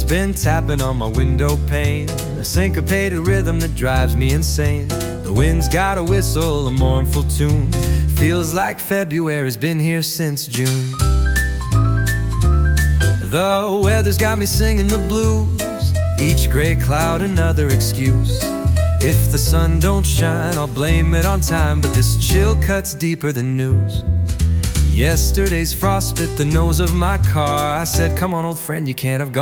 been tapping on my window pane, a syncopated rhythm that drives me insane. The wind's got a whistle, a mournful tune. Feels like February's been here since June. The weather's got me singing the blues, each gray cloud another excuse. If the sun don't shine, I'll blame it on time, but this chill cuts deeper than news. Yesterday's frost bit the nose of my car. I said, come on, old friend, you can't have gone.